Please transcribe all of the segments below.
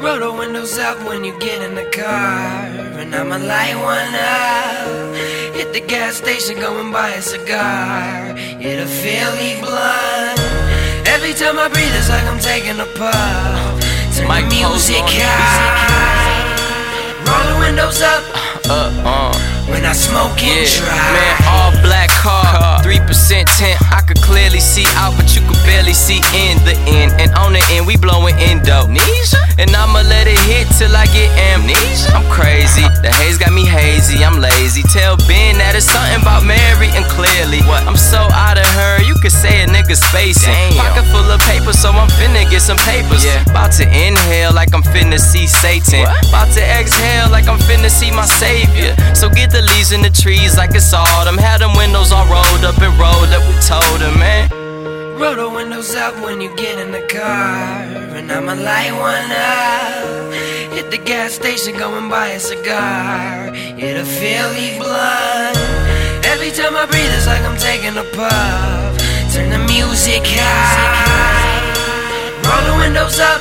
Roll the windows up when you get in the car, and I'ma light one up. Hit the gas station, go and buy a cigar. Hit a Philly blunt. Every time I breathe, it's like I'm taking a puff. Turn the music high. Roll the windows up. When I smoke and drive. Man, all black car, 3% tint. I could clearly see out, but you could barely see in the end. And on the end, we blowing Indonesia. And I'ma let it hit till I get amnesia. I'm crazy, the haze got me hazy, I'm lazy. Tell Ben that it's something about Mary and clearly I'm so out of her, you could say a nigga spacing. Pocket full of paper, so I'm finna get some papers. About to inhale like I'm finna see Satan. About to exhale like I'm finna see my savior. So get the leaves in the trees like it's autumn. Had them windows all rolled up and rolled up, we told them, man. Roll the windows up when you get in the car, and I'ma light one up. Hit the gas station, go and buy a cigar. Hit a Philly blunt. Every time I breathe, it's like I'm taking a puff. Turn the music high. Roll the windows up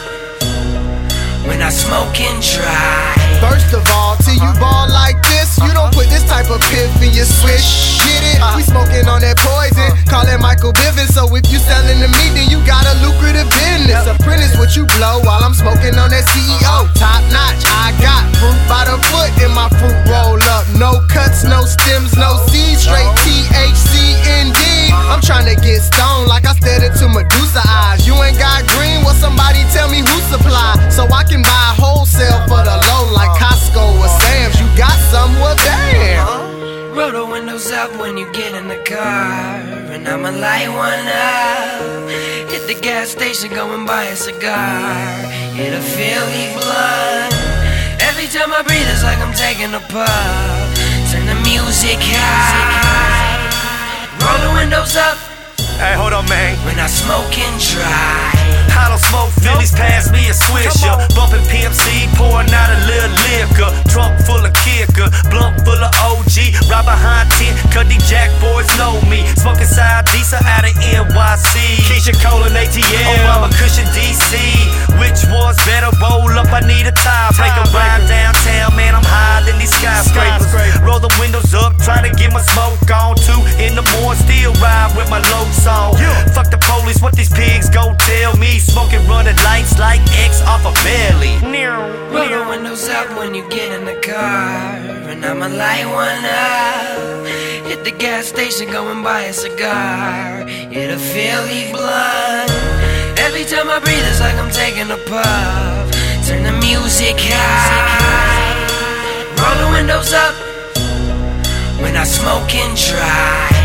when I smoke and drive. First of all, till you ball like this, you don't put this type of piff in your swish. Get it? We smoking on that poison, call it Michael Bivins. So if you selling to me, then you got a lucrative business. Apprentice what you blow while I'm smoking on that CEO. Top notch, I got fruit by the foot in my fruit roll up. No cuts, no stems, no seeds, straight THC indeed. I'm trying to get stoned like I stared into Medusa eyes. You ain't got green, well somebody tell me who supply, so I can buy wholesale for the low like Costco or Sam's. You got some, well damn. Roll the windows up when you get in the car, and I'ma light one up. Hit the gas station, go and buy a cigar. Hit a Philly blunt. Every time I breathe, it's like I'm taking a puff. Turn the music high. Roll the windows up. Hey, hold on, man. When I smoke and drive. I don't smoke Phillies, pass me a swisher. Bumpin' PMC, pouring out a little liquor. Trunk full of kicker, blunt full of OG. Right behind 10, cause these jack boys know me. Smoking side Disa out of NYC. Keisha Cole and ATL, Obama Cushion DC. Which one's better? Roll up, I need a tiebreaker. Ride downtown, man, I'm higher than these skyscrapers. Roll the windows up, try to get my smoke on. 2 in the morning, still ride with my low song. Fuck the police, what these pigs gon' tell me? Smoking running lights like X off a belly. Roll the windows up when you get in the car, and I'ma light one up. Hit the gas station, go and buy a cigar. Hit a Philly blunt. Every time I breathe, it's like I'm taking a puff. Turn the music high. Roll the windows up when I smoke and drive.